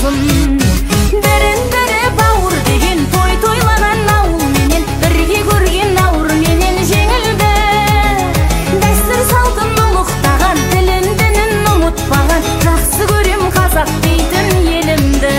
салқын. Бірін-бірі бауыр деген той тойлаған ауыл менен, бірге көрген ауыр менен жеңілді. Дәстүр салтын ұлықтаған, тілін дінін ұмытпаған, жақсы көрем қазақ дейтін елімді.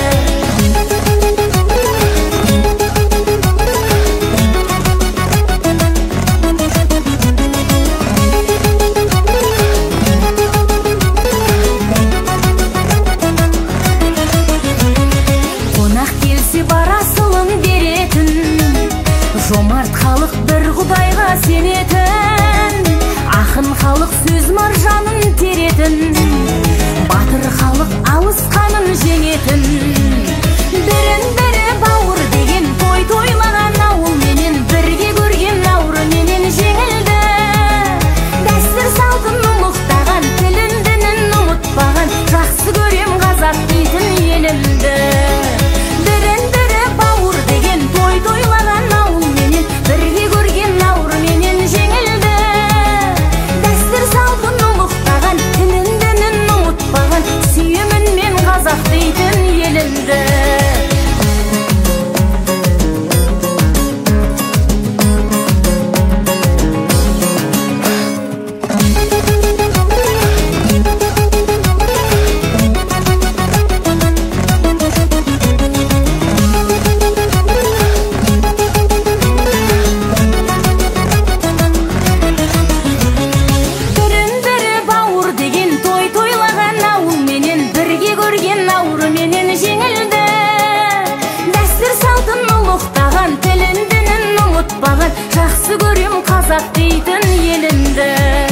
Жомарт халық бір құдайға сенетін, ақын халық сөз маржанын теретін, батыр халық алысқанын жеңетін. Бірін-бірі бауыр деген той тойлаған ауыл менен, бірге көрген ауыр менен жеңілді. Дәстүр салтын ұлықтаған, тілін дінін ұмытпаған, жақсы көрем қазақ дейтін елімді. Бірін-бірі бауыр деген той тойлаған ауыл менен, бірге көрген ауыр менен жеңілді. Дәстүр салтын ұлықтаған, тілін дінін ұмытпаған, сүйемін мен қазақ дейтін елімді. Жақсы көрем қазақ дейтін елімді.